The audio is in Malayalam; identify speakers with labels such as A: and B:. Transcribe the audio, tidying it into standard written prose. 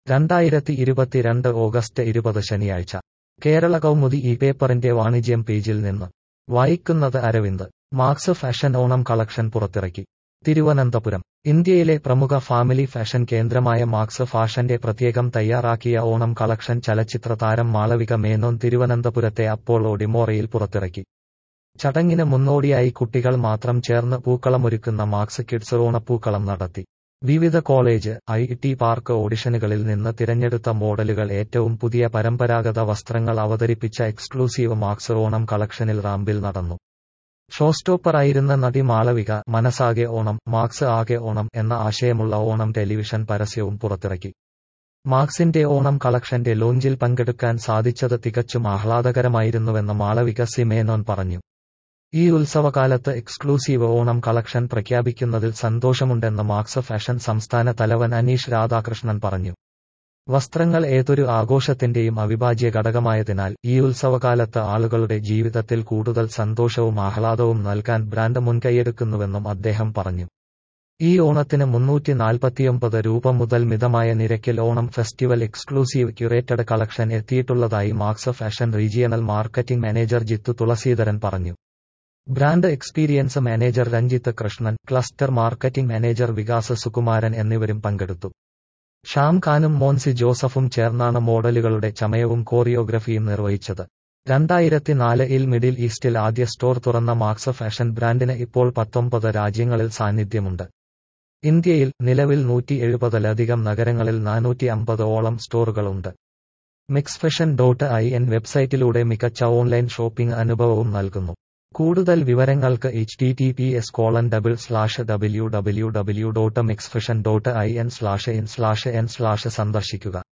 A: 2022 ഓഗസ്റ്റ് 20 ശനിയാഴ്ച കേരള കൗമുദി ഈ പേപ്പറിന്റെ വാണിജ്യം പേജിൽ നിന്ന് വായിക്കുന്നത് Aravind. Max Fashion Onam collection പുറത്തിറക്കി. തിരുവനന്തപുരം. ഇന്ത്യയിലെ പ്രമുഖ ഫാമിലി ഫാഷൻ കേന്ദ്രമായ മാക്സ് ഫാഷന്റെ പ്രത്യേകം തയ്യാറാക്കിയ ഓണം കളക്ഷൻ ചലച്ചിത്ര താരം മാളവിക മേനോൻ തിരുവനന്തപുരത്തെ അപ്പോളോ ഡിമോറയിൽ പുറത്തിറക്കി. ചടങ്ങിന് മുന്നോടിയായി കുട്ടികൾ മാത്രം ചേർന്ന് പൂക്കളമൊരുക്കുന്ന മാക്സ് കിഡ്സ് ഓണപ്പൂക്കളം നടത്തി. വിവിധ കോളേജ്, ഐ.ടി. പാർക്ക് ഓഡിഷനുകളിൽ നിന്ന് തിരഞ്ഞെടുത്ത മോഡലുകൾ ഏറ്റവും പുതിയ പരമ്പരാഗത വസ്ത്രങ്ങൾ അവതരിപ്പിച്ച എക്സ്ക്ലൂസീവ് മാക്സ് ഓണം കളക്ഷനിൽ റാമ്പിൽ നടന്നു. ഷോസ്റ്റോപ്പറായിരുന്ന നടി മാളവിക മനസാകെ ഓണം, മാക്സ് ആകെ ഓണം എന്ന ആശയമുള്ള ഓണം ടെലിവിഷൻ പരസ്യവും പുറത്തിറക്കി. മാക്സിന്റെ ഓണം കളക്ഷന്റെ ലോഞ്ചിൽ പങ്കെടുക്കാൻ സാധിച്ചത് തികച്ചും ആഹ്ലാദകരമായിരുന്നുവെന്ന് മാളവിക സി മേനോൻ പറഞ്ഞു. ഈ ഉത്സവകാലത്ത് എക്സ്ക്ലൂസീവ് ഓണം കളക്ഷൻ പ്രഖ്യാപിക്കുന്നതിൽ സന്തോഷമുണ്ടെന്ന് മാക്സ് ഫാഷൻ സംസ്ഥാന തലവൻ അനീഷ് രാധാകൃഷ്ണൻ പറഞ്ഞു. വസ്ത്രങ്ങൾ ഏതൊരു ആഘോഷത്തിന്റെയും അവിഭാജ്യ ഘടകമായതിനാൽ ഈ ഉത്സവകാലത്ത് ആളുകളുടെ ജീവിതത്തിൽ കൂടുതൽ സന്തോഷവും ആഹ്ലാദവും നൽകാൻ ബ്രാൻഡ് മുൻകൈയെടുക്കുന്നുവെന്നും അദ്ദേഹം പറഞ്ഞു. ഈ ഓണത്തിന് 349 രൂപ മുതൽ മിതമായ നിരക്കിൽ Onam festival exclusive curated collection എത്തിയിട്ടുള്ളതായി Max Fashion regional marketing manager Jithu Thulasidharan പറഞ്ഞു. Brand experience manager Ranjith Krishnan, cluster marketing manager Vikas Sukumaran എന്നിവരും പങ്കെടുത്തു. ഷാം ഖാനും മോൻസി ജോസഫും ചേർന്നാണ് മോഡലുകളുടെ ചമയവും കോറിയോഗ്രഫിയും നിർവഹിച്ചത്. 2004-ൽ മിഡിൽ ഈസ്റ്റിൽ ആദ്യ സ്റ്റോർ തുറന്ന മാക്സ് ഫാഷൻ ബ്രാൻഡിന് ഇപ്പോൾ 19 രാജ്യങ്ങളിൽ സാന്നിധ്യമുണ്ട്. ഇന്ത്യയിൽ നിലവിൽ 170-ലധികം നഗരങ്ങളിൽ 450-ഓളം സ്റ്റോറുകളുണ്ട്. mixfashion.in വെബ്സൈറ്റിലൂടെ മികച്ച ഓൺലൈൻ ഷോപ്പിംഗ് അനുഭവവും നൽകുന്നു. കൂടുതൽ വിവരങ്ങൾക്ക് https://www.mixfashion.in/in/n/ സന്ദർശിക്കുക.